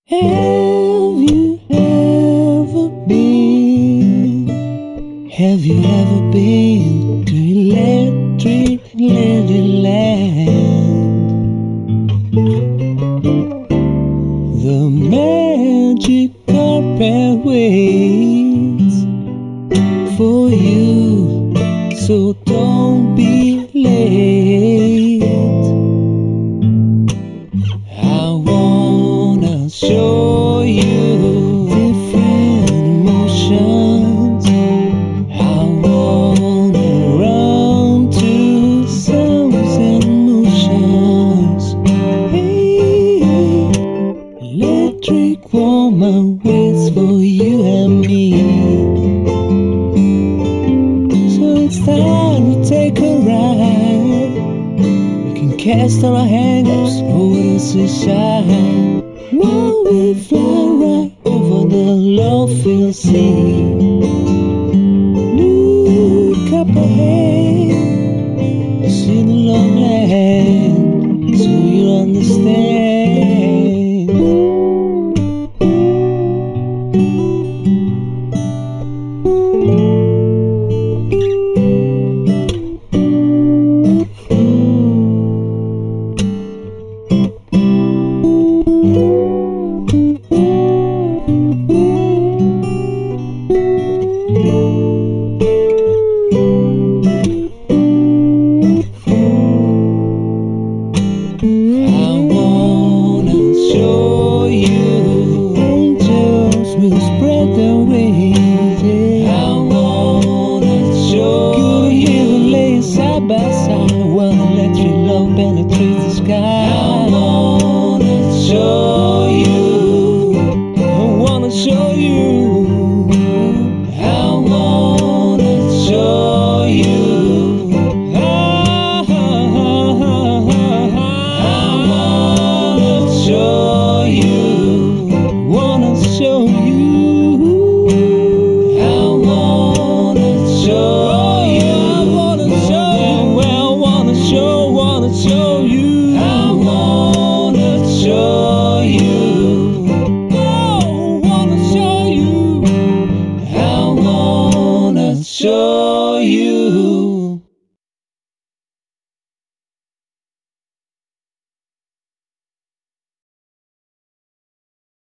Have you ever been? Have you ever been to Electric Ladyland? The magic carpet waits for you, so don't be late. I wanna show you different emotions. I wanna run to sounds and motions. Hey, electric woman waits for you and me. So it's time to take a ride. We can cast our hangers over the seashine. While we fly right over the love-filled sea. Look up ahead, see the long land, so you'll understand. I wanna show you angels will spread their wings. I wanna show you laying side by side while electric love penetrates the sky. I wanna show you. I wanna show you. I wanna show you. Show you. I wanna show you. I wanna show you. Well, wanna show you. I wanna show you. Oh, wanna show you. I wanna show